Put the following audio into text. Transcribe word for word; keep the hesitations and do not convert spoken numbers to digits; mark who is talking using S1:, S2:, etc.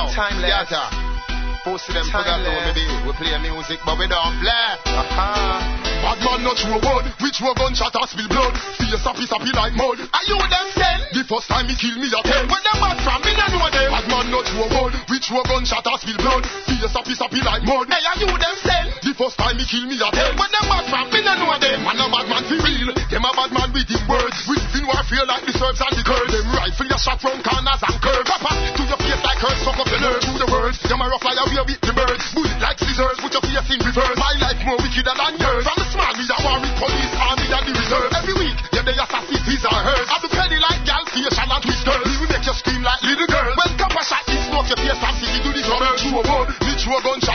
S1: Yo,
S2: Timeless.
S1: theater. Pussy them forgot
S2: Timeless.
S1: how we be. We play music, but we don't play.
S2: Uh-huh.
S3: Bad man not throw word, which were gunshot or spill blood. Face happy happy like mud.
S1: Are you them ten?
S3: The first time he kill me a ten.
S1: Where them bad from? Me no know them.
S3: Bad man not throw word, which were gunshot or spill blood. Face happy happy like mud.
S1: Hey, are you them ten?
S3: The first time he kill me a ten.
S1: Where them bad from? Me no know them.
S3: Man a bad man for real. Them a bad man with him words. We live in warfare like the Serbs and the Kurds. Them rifle your shot round corners and curves. Papa to your face like curves, fuck up the nerve. Through the words, them a rough fly away with the birds. Bullet like scissors, put your face in reverse. My life more wickeder than yours. From the small me that war with police, army and the reserve. Every week, yeah, they assassin his or hers. Have the penny like gal, facial and twisters. We will make you scream like little girl. When copper shot, he smoke your face and see you do the trouble. Through a word, me through a gunshot.